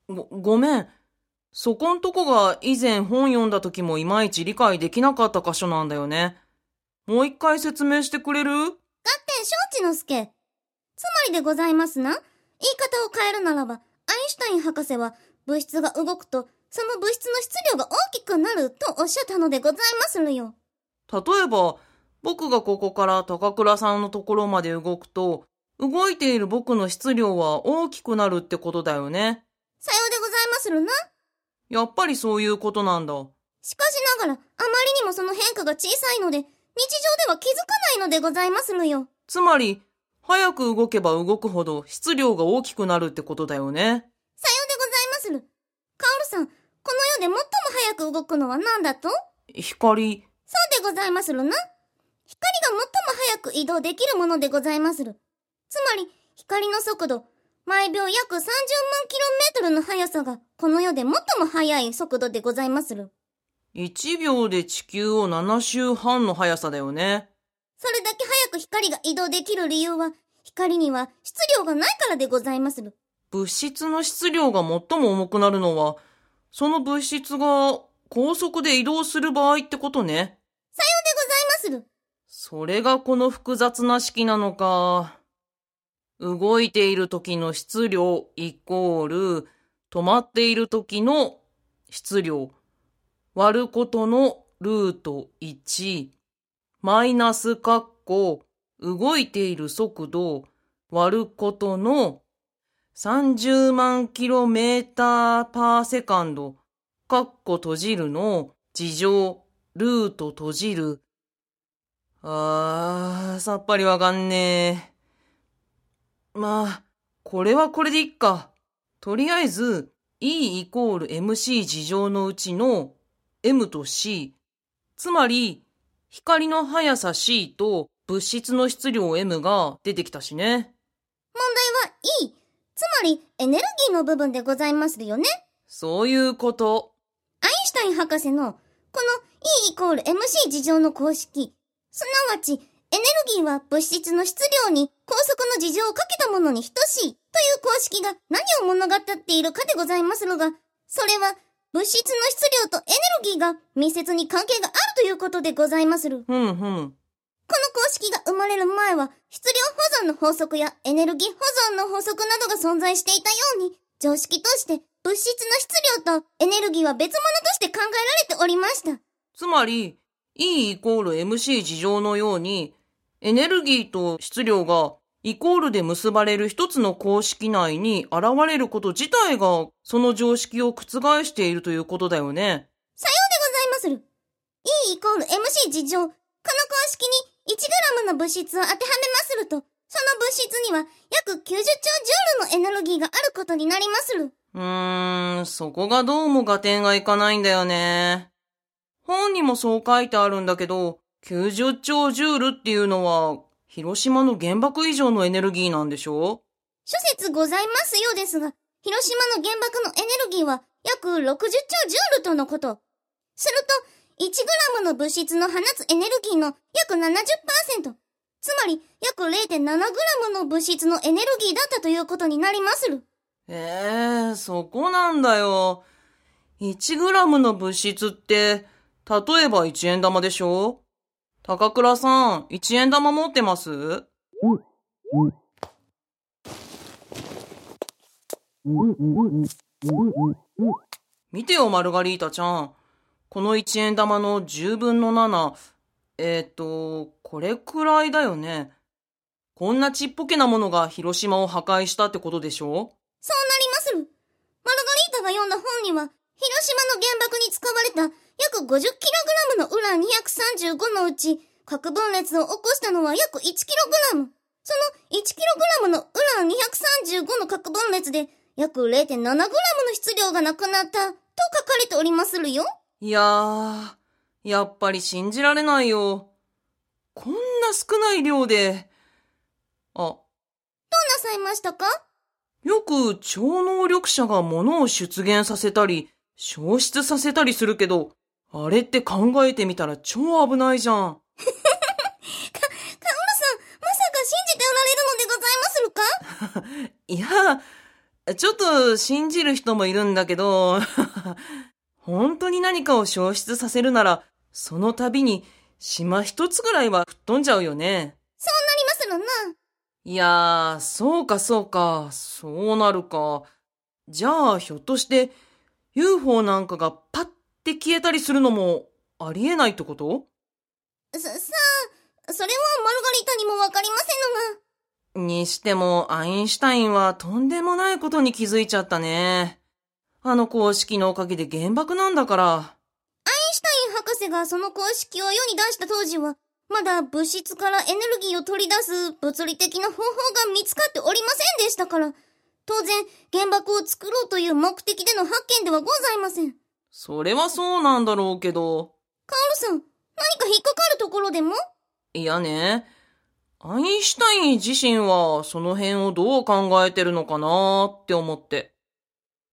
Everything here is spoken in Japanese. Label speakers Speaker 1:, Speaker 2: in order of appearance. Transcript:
Speaker 1: ごめん。そこんとこが以前本読んだ時もいまいち理解できなかった箇所なんだよね。もう一回説明してくれる？
Speaker 2: 合点承知の助。つまりでございますな。言い方を変えるならば、アインシュタイン博士は物質が動くと、その物質の質量が大きくなるとおっしゃったのでございまするよ。
Speaker 1: 例えば、僕がここから高倉さんのところまで動くと、動いている僕の質量は大きくなるってことだよね。
Speaker 2: さようでございまするな。
Speaker 1: やっぱりそういうことなんだ。
Speaker 2: しかしながら、あまりにもその変化が小さいので、日常では気づかないのでございまするよ。
Speaker 1: つまり、早く動けば動くほど質量が大きくなるってことだよね。
Speaker 2: さようでございまする。カオルさん、この世で最も早く動くのは何だと？
Speaker 1: 光。
Speaker 2: そうでございまするな。光が最も早く移動できるものでございまする。つまり、光の速度、毎秒約30万キロメートルの速さが、この世で最も速い速度でございまする。
Speaker 1: 1秒で地球を7周半の速さだよね。
Speaker 2: それだけ早く光が移動できる理由は、光には質量がないからでございまする。
Speaker 1: 物質の質量が最も重くなるのは、その物質が高速で移動する場合ってことね。
Speaker 2: さようでございまする。
Speaker 1: それがこの複雑な式なのか。動いている時の質量イコール止まっている時の質量割ることのルート1マイナス括弧動いている速度割ることの30万キロメーターパーセカンド括弧閉じるの事乗ルート閉じる。さっぱりわかんねえ。まあ、これはこれでいっか。とりあえず、E イコール MC 事乗のうちの M と C。つまり、光の速さ C と物質の質量 M が出てきたしね。
Speaker 2: 問題は E、つまりエネルギーの部分でございますよね。
Speaker 1: そういうこと。
Speaker 2: アインシュタイン博士のこの E イコール MC 事乗の公式、すなわちエネルギーは物質の質量に高速の事乗をかけたものに等しいという公式が何を物語っているかでございますのが、それは物質の質量とエネルギーが密接に関係があるということでございまする。
Speaker 1: ふん。
Speaker 2: この公式が生まれる前は質量保存の法則やエネルギー保存の法則などが存在していたように、常識として物質の質量とエネルギーは別物として考えられておりました。
Speaker 1: つまり、E イコール MC 事乗のように、エネルギーと質量がイコールで結ばれる一つの公式内に現れること自体がその常識を覆しているということだよね。
Speaker 2: さようでございまする。E イコール MC 事乗。この公式に 1g の物質を当てはめますると、その物質には約90兆ジュールのエネルギーがあることになりまする。
Speaker 1: そこがどうも合点がいかないんだよね。本にもそう書いてあるんだけど、90兆ジュールっていうのは、広島の原爆以上のエネルギーなんでしょ？
Speaker 2: 諸説ございますようですが、広島の原爆のエネルギーは約60兆ジュールとのこと。すると、1g の物質の放つエネルギーの約 70%、つまり約 0.7g の物質のエネルギーだったということになりまする。
Speaker 1: そこなんだよ。1g の物質って、例えば1円玉でしょ？高倉さん、1円玉持ってます？見てよ、マルガリータちゃん。この1円玉の10分の7。これくらいだよね。こんなちっぽけなものが広島を破壊したってことでしょ？
Speaker 2: そうなりまする。マルガリータが読んだ本には、広島の原爆に使われた約 50kg のウラン235のうち、核分裂を起こしたのは約 1kg。その 1kg のウラン235の核分裂で約 0.7g の質量がなくなったと書かれておりまするよ。
Speaker 1: いやー、やっぱり信じられないよ。こんな少ない量で。
Speaker 2: どうなさいましたか？
Speaker 1: よく超能力者が物を出現させたり、消失させたりするけど、あれって考えてみたら超危ないじゃん。
Speaker 2: カオルさん、まさか信じておられるのでございまするか？
Speaker 1: いや、 ちょっと信じる人もいるんだけど、本当に何かを消失させるなら、その度に島一つぐらいは吹っ飛んじゃうよね。
Speaker 2: そうなりまするな。
Speaker 1: いやー、そうかそうなるか。じゃあ、ひょっとして、UFO なんかがパッて消えたりするのもありえないってこと？
Speaker 2: それはマルガリータにもわかりませんのが。
Speaker 1: にしても、アインシュタインはとんでもないことに気づいちゃったね。あの公式のおかげで原爆なんだから。
Speaker 2: アインシュタイン博士がその公式を世に出した当時は、まだ物質からエネルギーを取り出す物理的な方法が見つかっておりませんでしたから、当然原爆を作ろうという目的での発見ではございません。
Speaker 1: それはそうなんだろうけど。
Speaker 2: カールさん、何か引っかかるところでも？
Speaker 1: いやね、アインシュタイン自身はその辺をどう考えてるのかなって思って。